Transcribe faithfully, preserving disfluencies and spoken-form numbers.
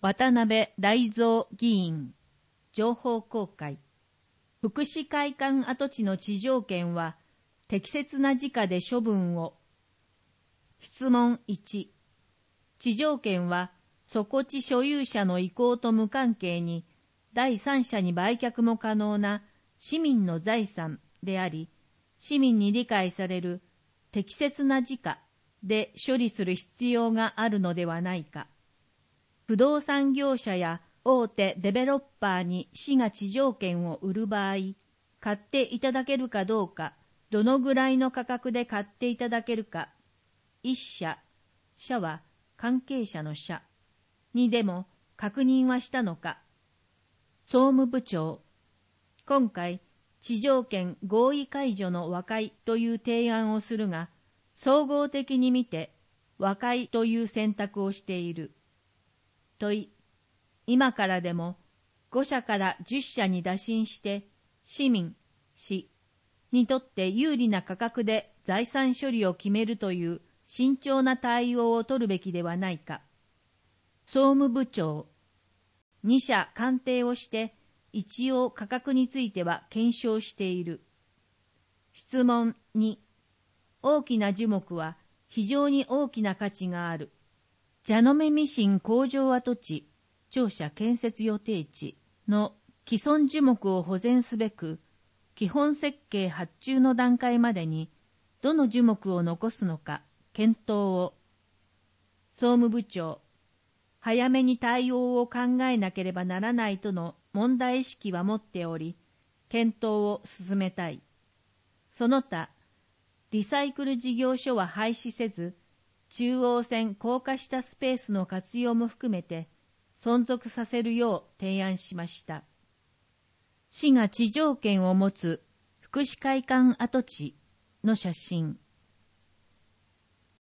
渡辺大蔵議員、情報公開。福祉会館跡地の地上権は適切な時価で処分を。質問いち。地上権はそこ地所有者の意向と無関係に第三者に売却も可能な市民の財産であり、市民に理解される適切な時価で処理する必要があるのではないか。不動産業者や大手デベロッパーに市が地上権を売る場合、買っていただけるかどうか、どのぐらいの価格で買っていただけるか、一社、社は関係者の社にでも確認はしたのか。総務部長、今回、地上権合意解除の和解という提案をするが、総合的に見て和解という選択をしている。問い、今からでもご社からじゅっ社に打診して市民、市にとって有利な価格で財産処理を決めるという慎重な対応を取るべきではないか。総務部長、に社鑑定をして一応価格については検証している。質問に、大きな樹木は非常に大きな価値がある。蛇の目ミシン工場跡地、庁舎建設予定地の既存樹木を保全すべく、基本設計発注の段階までに、どの樹木を残すのか、検討を。総務部長、早めに対応を考えなければならないとの問題意識は持っており、検討を進めたい。その他、リサイクル事業所は廃止せず、中央線高架下スペースの活用も含めて存続させるよう提案しました。市が地上権を持つ福祉会館跡地の写真。